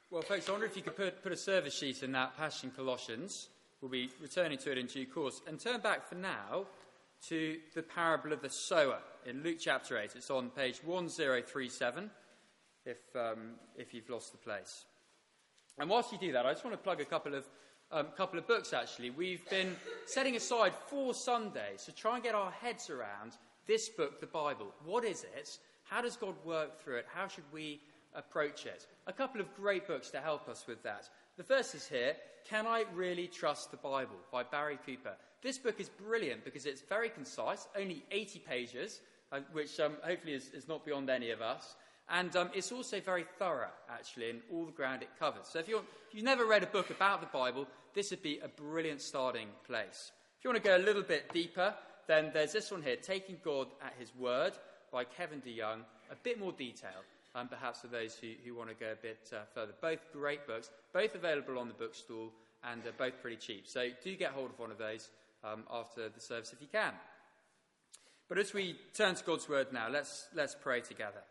Well, folks, I wonder if you could put a service sheet in that passage in Colossians. We'll be returning to it in due course. And turn back for now to the parable of the sower in Luke chapter 8. It's on page 1037, if you've lost the place. And whilst you do that, I just want to plug a couple of books, actually. We've been setting aside 4 Sundays to try and get our heads around this book, the Bible. What is it? How does God work through it? How should we approach it? A couple of great books to help us with that. The first is here, Can I Really Trust the Bible? By Barry Cooper. This book is brilliant because it's very concise, only 80 pages, which hopefully is not beyond any of us. And it's also very thorough, actually, in all the ground it covers. So if you've never read a book about the Bible, this would be a brilliant starting place. If you want to go a little bit deeper, then there's this one here, Taking God at His Word, by Kevin DeYoung. A bit more detail, perhaps for those who want to go a bit further. Both great books, both available on the bookstall, and both pretty cheap. So do get hold of one of those after the service if you can. But as we turn to God's Word now, let's pray together.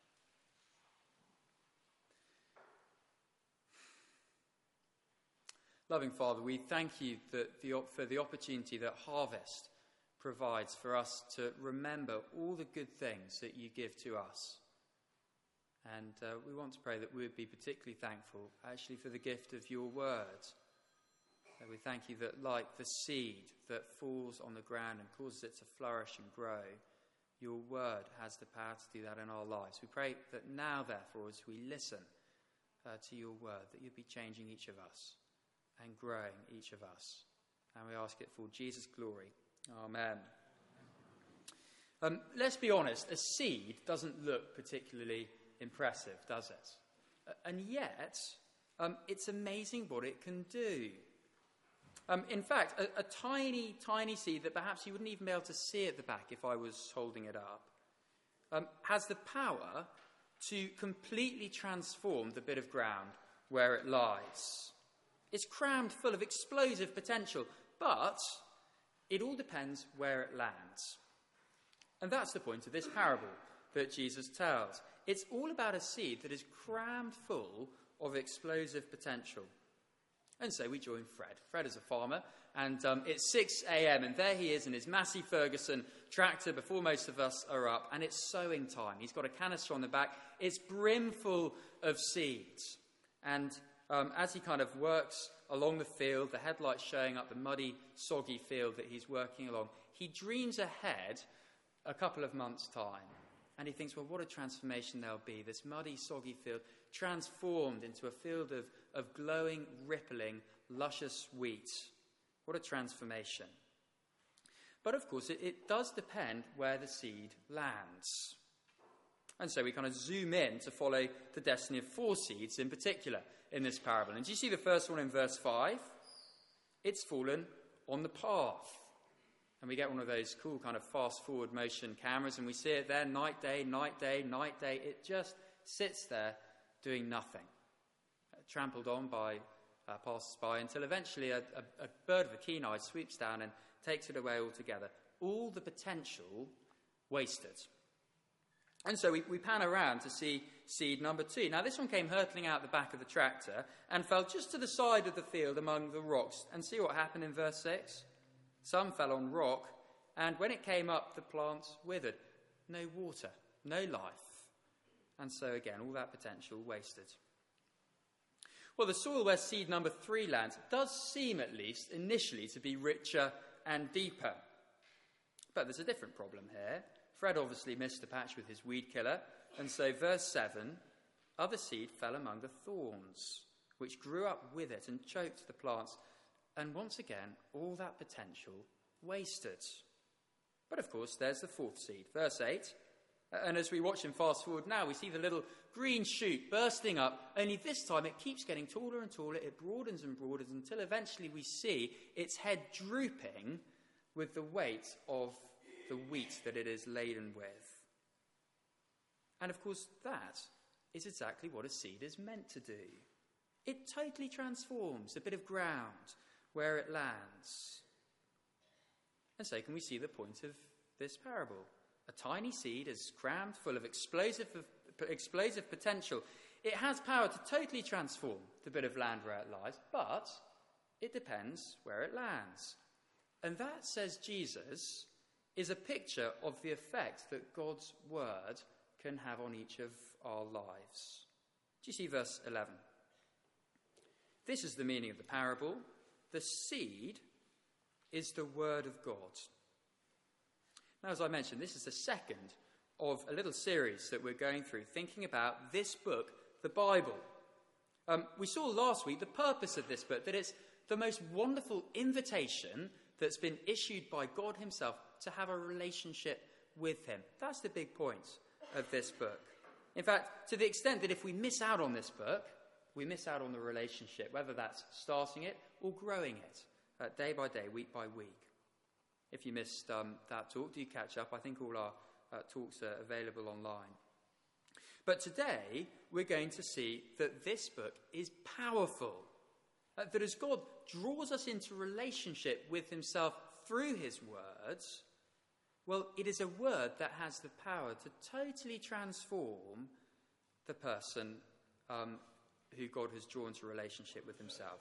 Loving Father, we thank you for the opportunity that Harvest provides for us to remember all the good things that you give to us. And we want to pray that we would be particularly thankful, actually, for the gift of your word. We thank you that, like the seed that falls on the ground and causes it to flourish and grow, your word has the power to do that in our lives. We pray that now, therefore, as we listen to your word, that you'll be changing each of us and growing each of us. And we ask it for Jesus' glory. Amen. Let's be honest, a seed doesn't look particularly impressive, does it? And yet, it's amazing what it can do. In fact, a tiny, tiny seed that perhaps you wouldn't even be able to see at the back if I was holding it up, has the power to completely transform the bit of ground where it lies. It's crammed full of explosive potential, but it all depends where it lands. And that's the point of this parable that Jesus tells. It's all about a seed that is crammed full of explosive potential. And so we join Fred. Fred is a farmer, and it's 6 a.m, and there he is in his Massey Ferguson tractor before most of us are up, and it's sowing time. He's got a canister on the back. It's brimful of seeds. And as he kind of works along the field, the headlights showing up the muddy, soggy field that he's working along, he dreams ahead a couple of months' time. And he thinks, well, what a transformation there'll be. This muddy, soggy field transformed into a field of glowing, rippling, luscious wheat. What a transformation. But of course, it does depend where the seed lands. And so we kind of zoom in to follow the destiny of 4 seeds in particular in this parable. And do you see the first one in verse 5? It's fallen on the path. And we get one of those cool kind of fast-forward motion cameras, and we see it there, night, day, night, day, night, day. It just sits there doing nothing, trampled on by passers-by, until eventually a bird of a keen eye sweeps down and takes it away altogether. All the potential wasted. And so we pan around to see seed number 2. Now, this one came hurtling out the back of the tractor and fell just to the side of the field among the rocks. And see what happened in verse 6? Some fell on rock, and when it came up, the plants withered. No water, no life. And so, again, all that potential wasted. Well, the soil where seed number 3 lands does seem, at least initially, to be richer and deeper. But there's a different problem here. Fred obviously missed the patch with his weed killer, and so verse 7, other seed fell among the thorns, which grew up with it and choked the plants. And once again, all that potential wasted. But of course, there's the 4th seed, verse 8. And as we watch him fast forward now, we see the little green shoot bursting up, only this time it keeps getting taller and taller. It broadens and broadens until eventually we see its head drooping with the weight of the wheat that it is laden with. And of course, that is exactly what a seed is meant to do. It totally transforms a bit of ground where it lands. And so can we see the point of this parable? A tiny seed is crammed full of explosive potential. It has power to totally transform the bit of land where it lies, but it depends where it lands. And that, says Jesus, is a picture of the effect that God's word can have on each of our lives. Do you see verse 11? This is the meaning of the parable. The seed is the word of God. Now, as I mentioned, this is the second of a little series that we're going through, thinking about this book, the Bible. We saw last week the purpose of this book, that it's the most wonderful invitation that's been issued by God himself to have a relationship with him. That's the big point of this book. In fact, to the extent that if we miss out on this book, we miss out on the relationship, whether that's starting it or growing it, day by day, week by week. If you missed that talk, do catch up. I think all our talks are available online. But today, we're going to see that this book is powerful. That as God draws us into relationship with himself through his words, well, it is a word that has the power to totally transform the person who God has drawn to relationship with himself.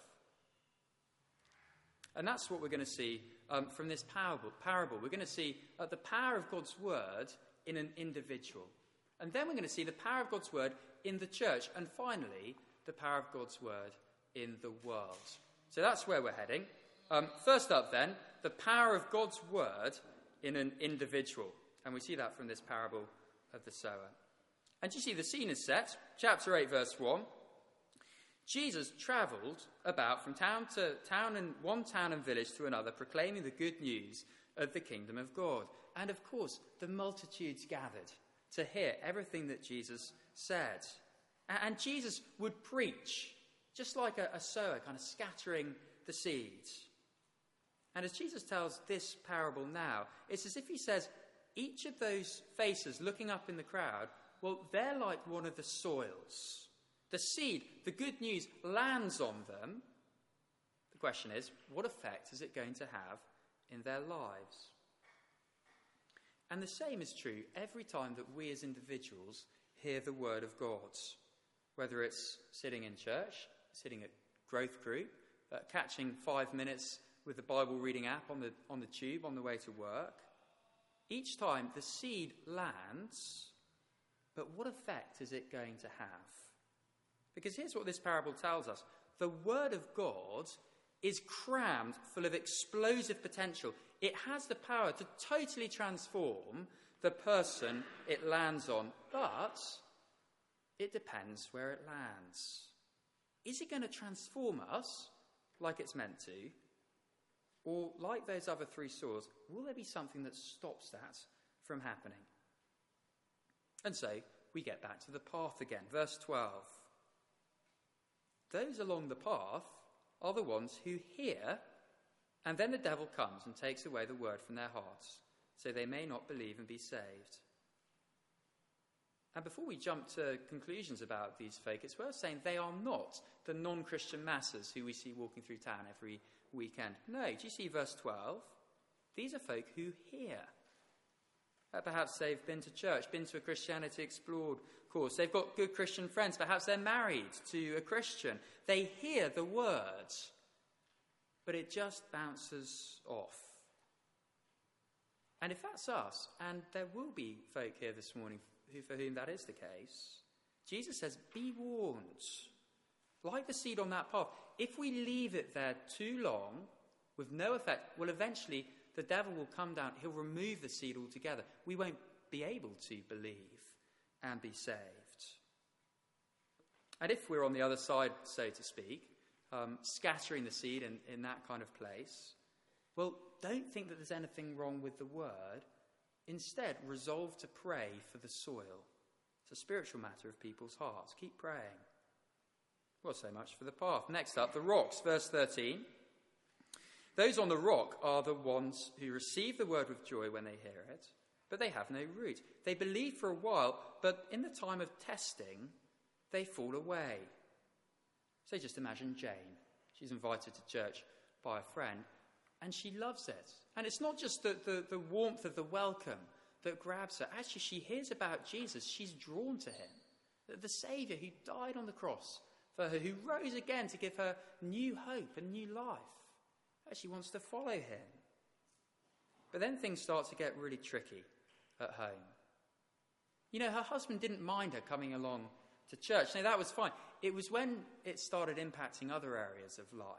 And that's what we're going to see from this parable. We're going to see the power of God's word in an individual. And then we're going to see the power of God's word in the church. And finally, the power of God's word in the world. So that's where we're heading. First up then, the power of God's word in an individual. And we see that from this parable of the sower. And you see the scene is set. Chapter 8, verse 1. Jesus travelled about from town to town and one town and village to another, proclaiming the good news of the kingdom of God. And of course, the multitudes gathered to hear everything that Jesus said. And Jesus would preach, just like a sower, kind of scattering the seeds. And as Jesus tells this parable now, it's as if he says, each of those faces looking up in the crowd, well, they're like one of the soils. The seed, the good news, lands on them. The question is, what effect is it going to have in their lives? And the same is true every time that we as individuals hear the word of God. Whether it's sitting in church, sitting at growth group, catching 5 minutes with the Bible reading app on the tube on the way to work. Each time the seed lands, but what effect is it going to have? Because here's what this parable tells us. The word of God is crammed full of explosive potential. It has the power to totally transform the person it lands on, but it depends where it lands. Is it going to transform us like it's meant to? Or like those other three soils, will there be something that stops that from happening? And so we get back to the path again. Verse 12. Those along the path are the ones who hear, and then the devil comes and takes away the word from their hearts, so they may not believe and be saved. And before we jump to conclusions about these folk, it's worth saying they are not the non-Christian masses who we see walking through town every weekend. No, do you see verse 12? These are folk who hear. Perhaps they've been to church, been to a Christianity Explored course. They've got good Christian friends. Perhaps they're married to a Christian. They hear the words, but it just bounces off. And if that's us, and there will be folk here this morning for whom that is the case, Jesus says, be warned. Like the seed on that path, if we leave it there too long with no effect, well, eventually the devil will come down. He'll remove the seed altogether. We won't be able to believe and be saved. And if we're on the other side, so to speak, scattering the seed in that kind of place, well, don't think that there's anything wrong with the word. Instead, resolve to pray for the soil. It's a spiritual matter of people's hearts. Keep praying. Well, so much for the path. Next up, the rocks. Verse 13. Those on the rock are the ones who receive the word with joy when they hear it, but they have no root. They believe for a while, but in the time of testing, they fall away. So just imagine Jane. She's invited to church by a friend, and she loves it. And it's not just the warmth of the welcome that grabs her. Actually, she hears about Jesus. She's drawn to him. The Saviour who died on the cross for her, who rose again to give her new hope and new life. She wants to follow him. But then things start to get really tricky at home. You know, her husband didn't mind her coming along to church. No, that was fine. It was when it started impacting other areas of life.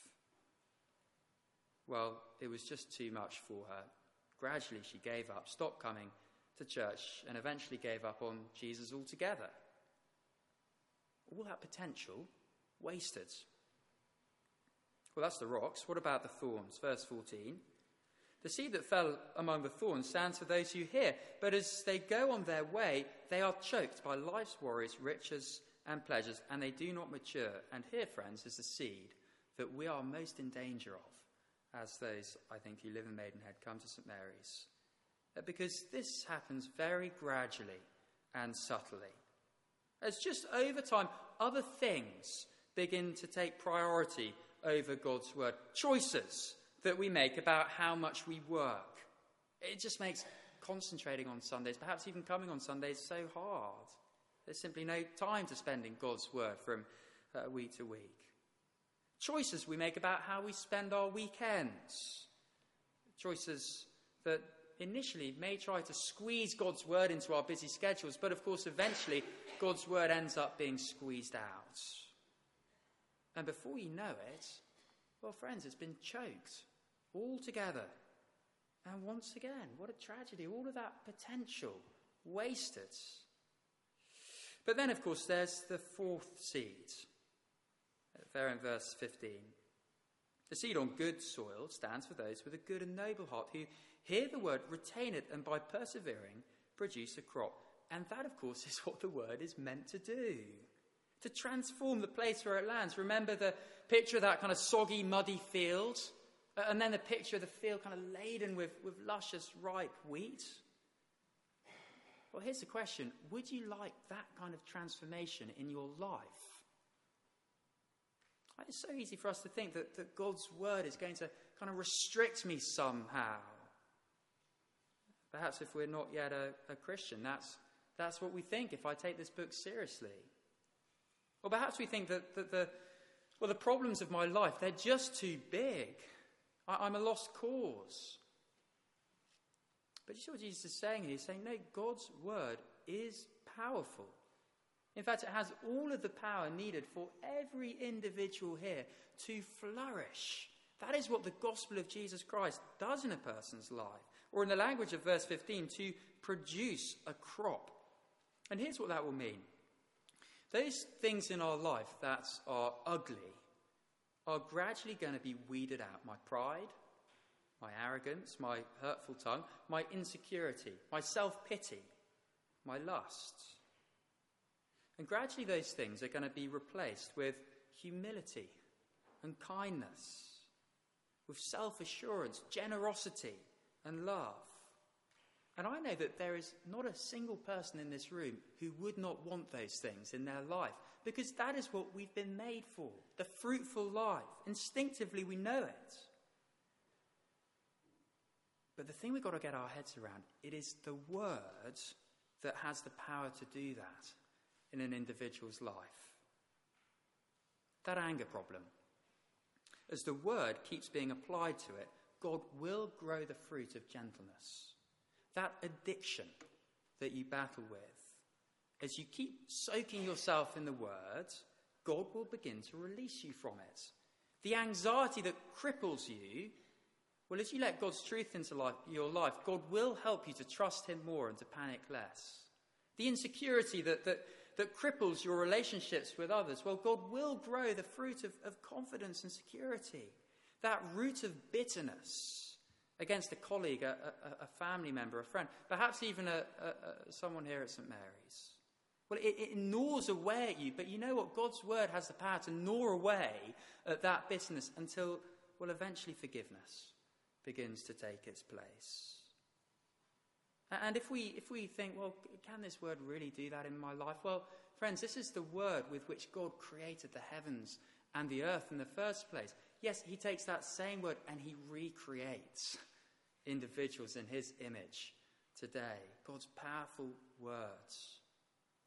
Well, it was just too much for her. Gradually she gave up, stopped coming to church, and eventually gave up on Jesus altogether. All that potential wasted. Well, that's the rocks. What about the thorns? Verse 14. The seed that fell among the thorns stands for those who hear, but as they go on their way, they are choked by life's worries, riches and pleasures, and they do not mature. And here, friends, is the seed that we are most in danger of, as those, I think, who live in Maidenhead come to St Mary's. Because this happens very gradually and subtly. As just over time, other things begin to take priority over God's word. Choices that we make about how much we work. It just makes concentrating on Sundays, perhaps even coming on Sundays, so hard. There's simply no time to spend in God's word from week to week. Choices we make about how we spend our weekends. Choices that initially may try to squeeze God's word into our busy schedules, but of course eventually God's word ends up being squeezed out. And before you know it, well, friends, it's been choked altogether. And once again, what a tragedy. All of that potential wasted. But then, of course, there's the fourth seed. There in verse 15. The seed on good soil stands for those with a good and noble heart who hear the word, retain it, and by persevering produce a crop. And that, of course, is what the word is meant to do. To transform the place where it lands. Remember the picture of that kind of soggy, muddy field? And then the picture of the field kind of laden with luscious, ripe wheat? Well, here's the question. Would you like that kind of transformation in your life? It's so easy for us to think that God's word is going to kind of restrict me somehow. Perhaps if we're not yet a Christian, that's what we think if I take this book seriously. Or perhaps we think that the problems of my life, they're just too big. I'm a lost cause. But you see what Jesus is saying here? He's saying, no, God's word is powerful. In fact, it has all of the power needed for every individual here to flourish. That is what the gospel of Jesus Christ does in a person's life. Or in the language of verse 15, to produce a crop. And here's what that will mean. Those things in our life that are ugly are gradually going to be weeded out. My pride, my arrogance, my hurtful tongue, my insecurity, my self-pity, my lust. And gradually those things are going to be replaced with humility and kindness, with self-assurance, generosity and love. And I know that there is not a single person in this room who would not want those things in their life, because that is what we've been made for, the fruitful life. Instinctively we know it. But the thing we've got to get our heads around, it is the word that has the power to do that in an individual's life. That anger problem. As the word keeps being applied to it, God will grow the fruit of gentleness. That addiction that you battle with, as you keep soaking yourself in the word, God will begin to release you from it. The anxiety that cripples you, well, as you let God's truth into your life, God will help you to trust him more and to panic less. The insecurity that cripples your relationships with others, well, God will grow the fruit of confidence and security. That root of bitterness against a colleague, a family member, a friend, perhaps even someone here at St Mary's. Well, it gnaws away at you, but you know what? God's word has the power to gnaw away at that bitterness until, well, eventually forgiveness begins to take its place. And if we think, well, can this word really do that in my life? Well, friends, this is the word with which God created the heavens and the earth in the first place. Yes, he takes that same word and he recreates individuals in his image today. God's powerful words.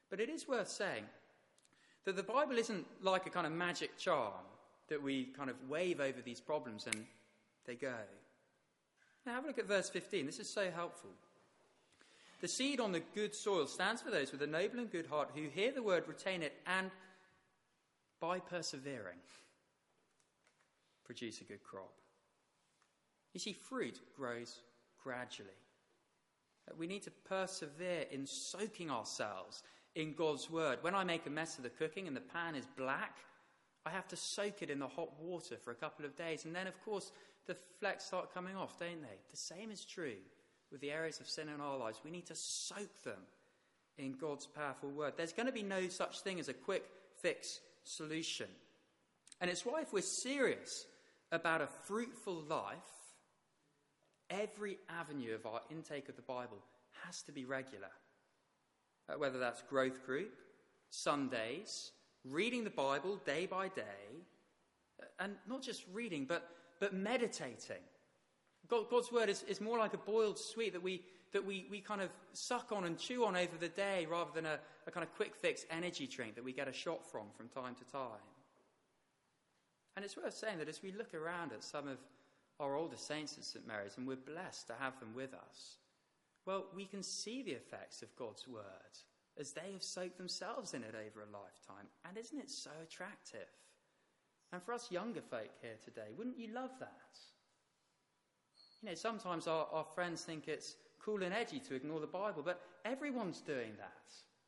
But it is worth saying that the Bible isn't like a kind of magic charm that we kind of wave over these problems and they go. Now have a look at verse 15. This is so helpful. The seed on the good soil stands for those with a noble and good heart who hear the word, retain it, and by persevering produce a good crop. You see, fruit grows gradually. We need to persevere in soaking ourselves in God's word. When I make a mess of the cooking and the pan is black, I have to soak it in the hot water for a couple of days. And then, of course, the flecks start coming off, don't they? The same is true with the areas of sin in our lives. We need to soak them in God's powerful word. There's going to be no such thing as a quick fix solution. And it's why if we're serious about a fruitful life, every avenue of our intake of the Bible has to be regular. Whether that's growth group, Sundays, reading the Bible day by day, and not just reading, but meditating. God's word is more like a boiled sweet that we kind of suck on and chew on over the day rather than a kind of quick fix energy drink that we get a shot from time to time. And it's worth saying that as we look around at some of our older saints at St. Mary's, and we're blessed to have them with us, well, we can see the effects of God's word as they have soaked themselves in it over a lifetime. And isn't it so attractive? And for us younger folk here today, wouldn't you love that? You know, sometimes our friends think it's cool and edgy to ignore the Bible, but everyone's doing that.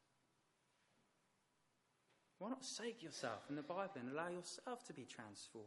Why not soak yourself in the Bible and allow yourself to be transformed?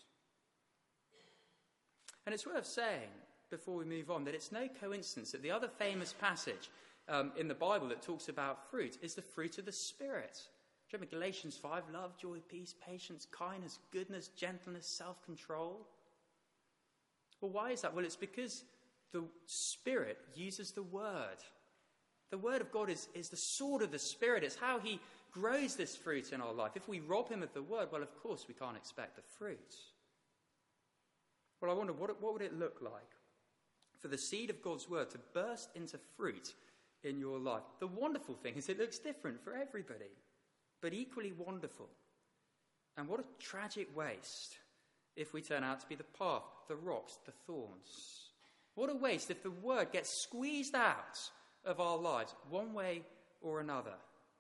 And it's worth saying, before we move on, that it's no coincidence that the other famous passage in the Bible that talks about fruit is the fruit of the Spirit. Remember Galatians 5, love, joy, peace, patience, kindness, goodness, gentleness, self-control. Well, why is that? Well, it's because the Spirit uses the Word. The Word of God is the sword of the Spirit. It's how he grows this fruit in our life. If we rob him of the Word, well, of course, we can't expect the fruit. Well, I wonder, what would it look like for the seed of God's word to burst into fruit in your life? The wonderful thing is it looks different for everybody, but equally wonderful. And what a tragic waste if we turn out to be the path, the rocks, the thorns. What a waste if the word gets squeezed out of our lives one way or another.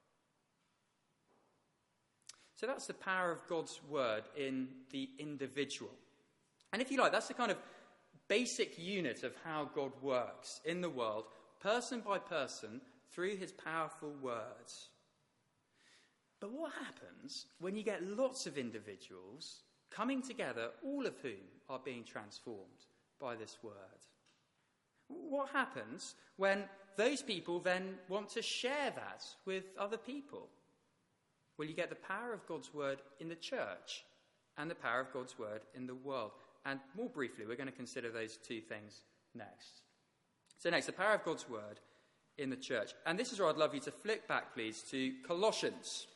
So that's the power of God's word in the individual. And if you like, that's the kind of basic unit of how God works in the world, person by person, through his powerful words. But what happens when you get lots of individuals coming together, all of whom are being transformed by this word? What happens when those people then want to share that with other people? Well, you get the power of God's word in the church and the power of God's word in the world. And more briefly, we're going to consider those two things next. So next, the power of God's word in the church. And this is where I'd love you to flick back, please, to Colossians.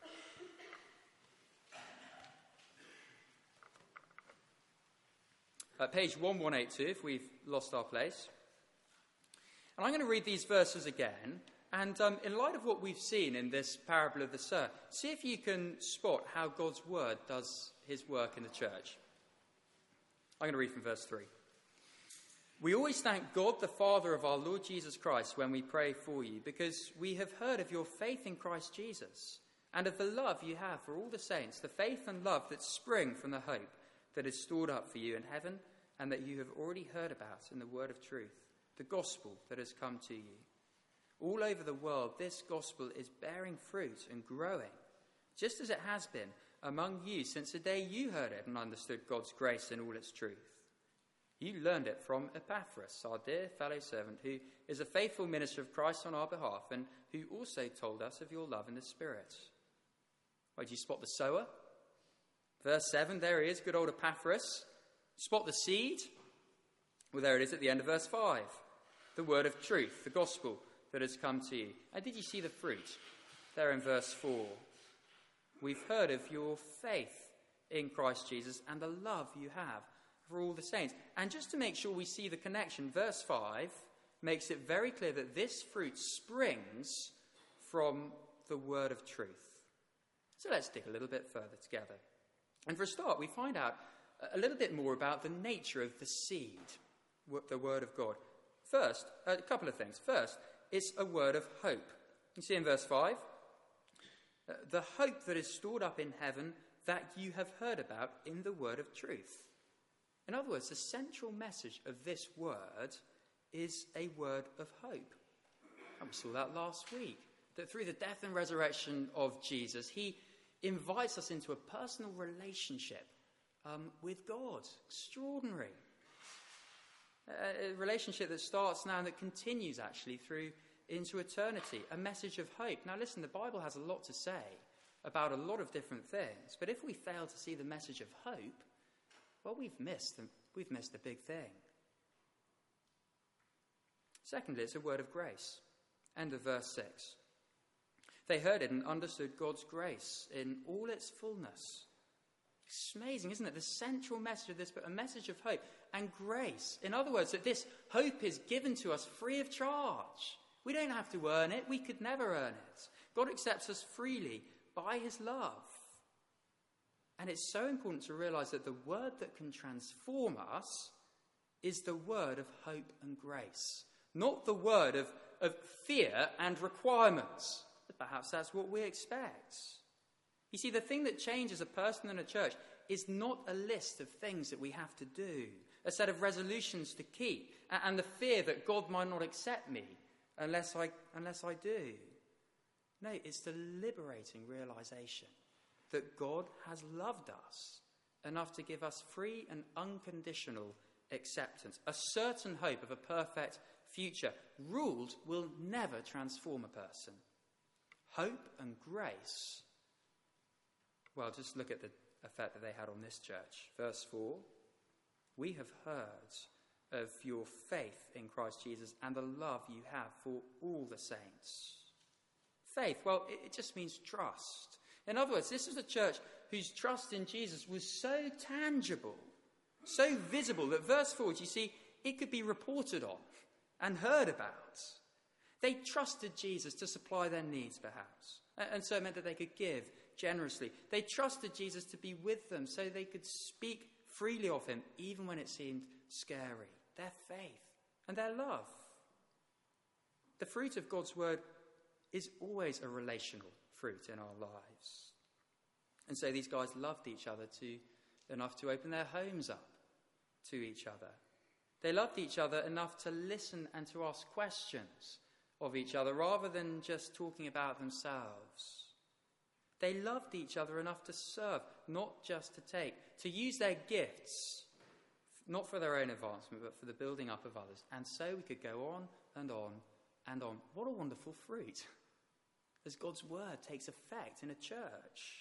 Page 1182, if we've lost our place. And I'm going to read these verses again. And in light of what we've seen in this parable of the sower, see if you can spot how God's word does his work in the church. I'm going to read from verse 3. We always thank God, the Father of our Lord Jesus Christ, when we pray for you, because we have heard of your faith in Christ Jesus and of the love you have for all the saints, the faith and love that spring from the hope that is stored up for you in heaven and that you have already heard about in the word of truth, the gospel that has come to you. All over the world, this gospel is bearing fruit and growing, just as it has been among you since the day you heard it and understood God's grace in all its truth. You learned it from Epaphras, our dear fellow servant, who is a faithful minister of Christ on our behalf and who also told us of your love in the Spirit. Well, did you spot the sower? Verse 7, there he is, good old Epaphras. Spot the seed? Well, there it is at the end of verse 5. The word of truth, the gospel that has come to you. And did you see the fruit? There in verse 4. We've heard of your faith in Christ Jesus and the love you have for all the saints. And just to make sure we see the connection, verse 5 makes it very clear that this fruit springs from the word of truth? So let's dig a little bit further together. And for a start, we find out a little bit more about the nature of the seed, the word of God. First, a couple of things. First, it's a word of hope. You see in verse 5, the hope that is stored up in heaven that you have heard about in the word of truth. In other words, the central message of this word is a word of hope. And we saw that last week, that through the death and resurrection of Jesus, he invites us into a personal relationship with God. Extraordinary. A relationship that starts now and that continues actually through into eternity. A message of hope. Now listen, the Bible has a lot to say about a lot of different things. But if we fail to see the message of hope, well, we've missed a big thing. Secondly, it's a word of grace. End of verse 6. They heard it and understood God's grace in all its fullness. It's amazing, isn't it? The central message of this book, a message of hope and grace. In other words, that this hope is given to us free of charge. We don't have to earn it. We could never earn it. God accepts us freely by his love. And it's so important to realize that the word that can transform us is the word of hope and grace, not the word of fear and requirements. But perhaps that's what we expect. You see, the thing that changes a person in a church is not a list of things that we have to do, a set of resolutions to keep, and the fear that God might not accept me unless I do. No, it's the liberating realization that God has loved us enough to give us free and unconditional acceptance, a certain hope of a perfect future. Rules will never transform a person. Hope and grace. Well, just look at the effect that they had on this church. Verse 4, we have heard of your faith in Christ Jesus and the love you have for all the saints. Faith, well, it just means trust. In other words, this is a church whose trust in Jesus was so tangible, so visible, that verse 4, you see, it could be reported on and heard about. They trusted Jesus to supply their needs, perhaps. And so it meant that they could give generously. They trusted Jesus to be with them so they could speak freely of him, even when it seemed scary. Their faith and their love. The fruit of God's word is always a relational fruit in our lives. And so these guys loved each other enough to open their homes up to each other. They loved each other enough to listen and to ask questions of each other rather than just talking about themselves. They loved each other enough to serve, not just to take, to use their gifts, not for their own advancement, but for the building up of others. And so we could go on and on and on. What a wonderful fruit as God's word takes effect in a church.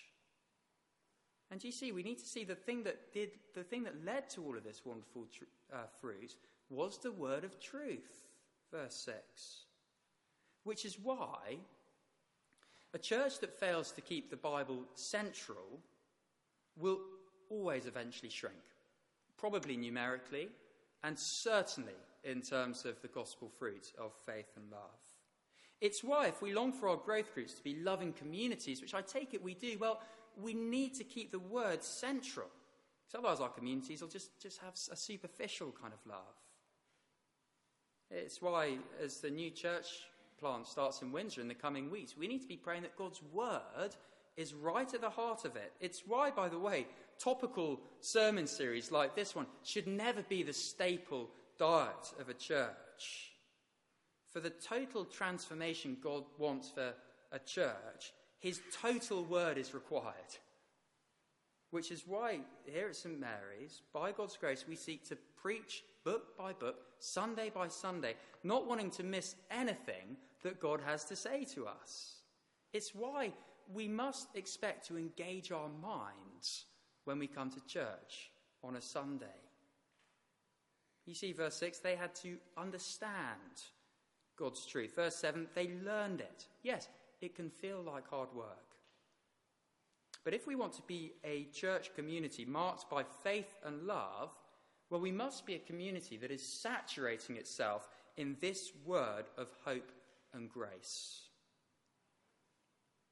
And you see, we need to see the thing that led to all of this wonderful fruit was the word of truth, verse 6. Which is why a church that fails to keep the Bible central will always eventually shrink, probably numerically, and certainly in terms of the gospel fruit of faith and love. It's why if we long for our growth groups to be loving communities, which I take it we do, well, we need to keep the word central. Because otherwise our communities will just have a superficial kind of love. It's why, as the new church plant starts in Windsor in the coming weeks, we need to be praying that God's word is right at the heart of it. It's why, by the way, topical sermon series like this one should never be the staple diet of a church. For the total transformation God wants for a church, his total word is required. Which is why here at St. Mary's, by God's grace, we seek to preach book by book, Sunday by Sunday, not wanting to miss anything that God has to say to us. It's why we must expect to engage our minds when we come to church on a Sunday. You see, verse 6, they had to understand God's truth. Verse 7, they learned it. Yes, it can feel like hard work. But if we want to be a church community marked by faith and love, well, we must be a community that is saturating itself in this word of hope and grace.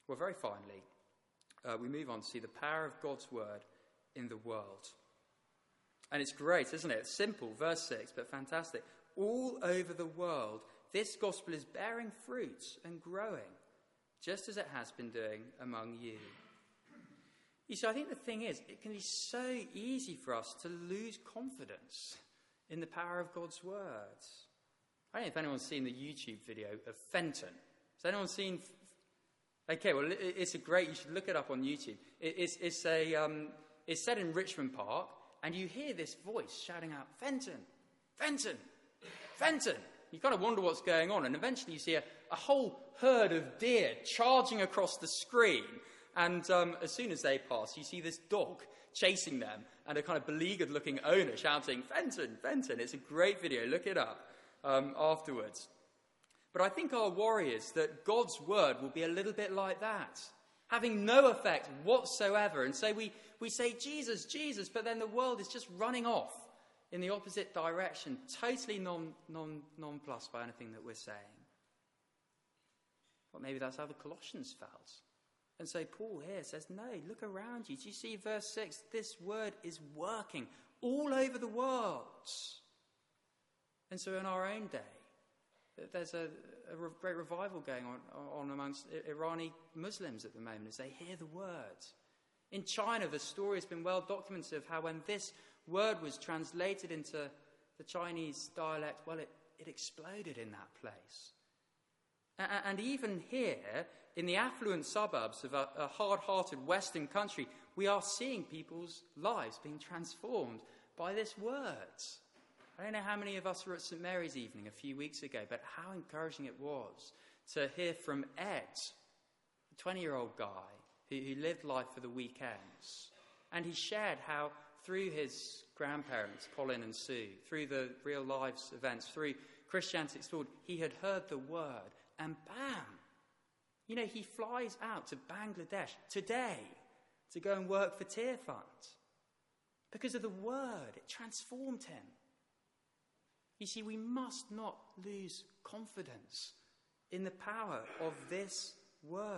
Well, very finally, we move on to see the power of God's word in the world. And it's great, isn't it? It's simple, verse 6, but fantastic. All over the world, this gospel is bearing fruit and growing, just as it has been doing among you. You see, I think the thing is, it can be so easy for us to lose confidence in the power of God's words. I don't know if anyone's seen the YouTube video of Fenton. Has anyone seen... Okay, well, it's a great... You should look it up on YouTube. It's set in Richmond Park, and you hear this voice shouting out, Fenton, Fenton, Fenton. You kind of wonder what's going on, and eventually you see a whole herd of deer charging across the screen, and as soon as they pass, you see this dog chasing them, and a kind of beleaguered-looking owner shouting, Fenton, Fenton. It's a great video. Look it up afterwards. But I think our worry is that God's word will be a little bit like that, having no effect whatsoever. And so we say, Jesus, Jesus, but then the world is just running off in the opposite direction, totally nonplussed by anything that we're saying. Well, maybe that's how the Colossians felt. And so Paul here says, no, look around you. Do you see verse 6? This word is working all over the world. And so in our own day, there's a great revival going on amongst Irani Muslims at the moment as they hear the word. In China, the story has been well documented of how when this word was translated into the Chinese dialect, well, it exploded in that place. And even here, in the affluent suburbs of a hard-hearted Western country, we are seeing people's lives being transformed by this word. I don't know how many of us were at St. Mary's evening a few weeks ago, but how encouraging it was to hear from Ed, a 20-year-old guy who lived life for the weekends. And he shared how through his grandparents, Colin and Sue, through the real lives events, through Christianity Explored, he had heard the word, and bam! You know, he flies out to Bangladesh today to go and work for Tear Fund. Because of the word, it transformed him. You see, we must not lose confidence in the power of this word.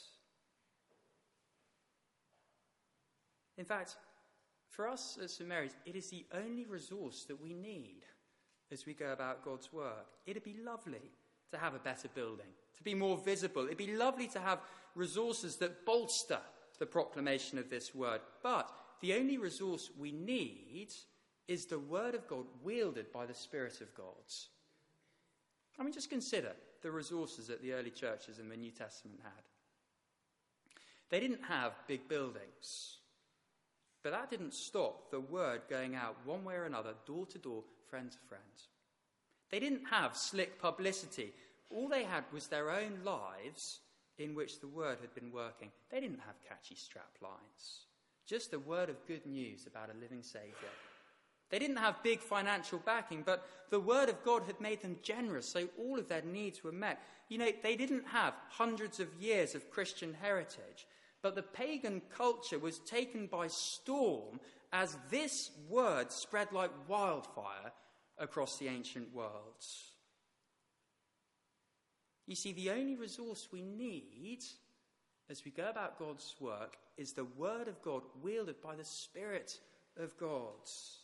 In fact, for us at St. Mary's, it is the only resource that we need as we go about God's work. It'd be lovely to have a better building, to be more visible. It'd be lovely to have resources that bolster the proclamation of this word. But the only resource we need is the word of God wielded by the Spirit of God. I mean, just consider the resources that the early churches in the New Testament had. They didn't have big buildings, but that didn't stop the word going out one way or another, door to door, friend to friend. They didn't have slick publicity. All they had was their own lives in which the word had been working. They didn't have catchy strap lines, just a word of good news about a living Saviour. They didn't have big financial backing, but the word of God had made them generous, so all of their needs were met. You know, they didn't have hundreds of years of Christian heritage, but the pagan culture was taken by storm as this word spread like wildfire across the ancient world. You see, the only resource we need as we go about God's work is the word of God wielded by the Spirit of God.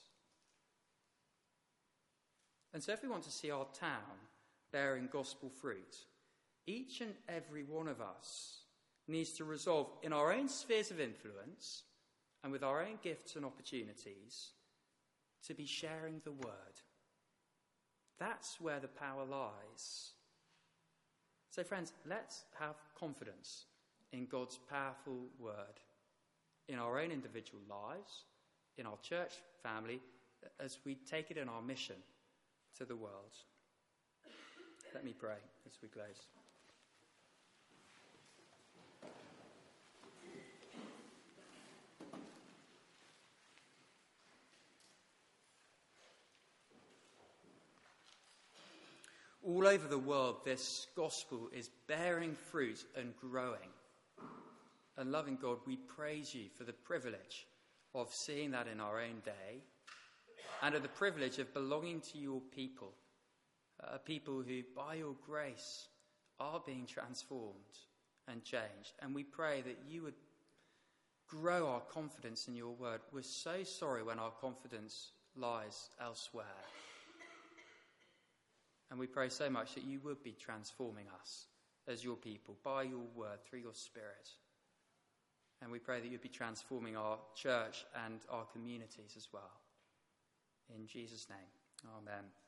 And so if we want to see our town bearing gospel fruit, each and every one of us needs to resolve in our own spheres of influence and with our own gifts and opportunities to be sharing the word. That's where the power lies. So friends, let's have confidence in God's powerful word in our own individual lives, in our church family, as we take it in our mission to the world. Let me pray as we close. All over the world, this gospel is bearing fruit and growing. And loving God, we praise you for the privilege of seeing that in our own day, and of the privilege of belonging to your people, a people who, by your grace, are being transformed and changed. And we pray that you would grow our confidence in your word. We're so sorry when our confidence lies elsewhere. And we pray so much that you would be transforming us as your people by your word, through your Spirit. And we pray that you'd be transforming our church and our communities as well. In Jesus' name, amen.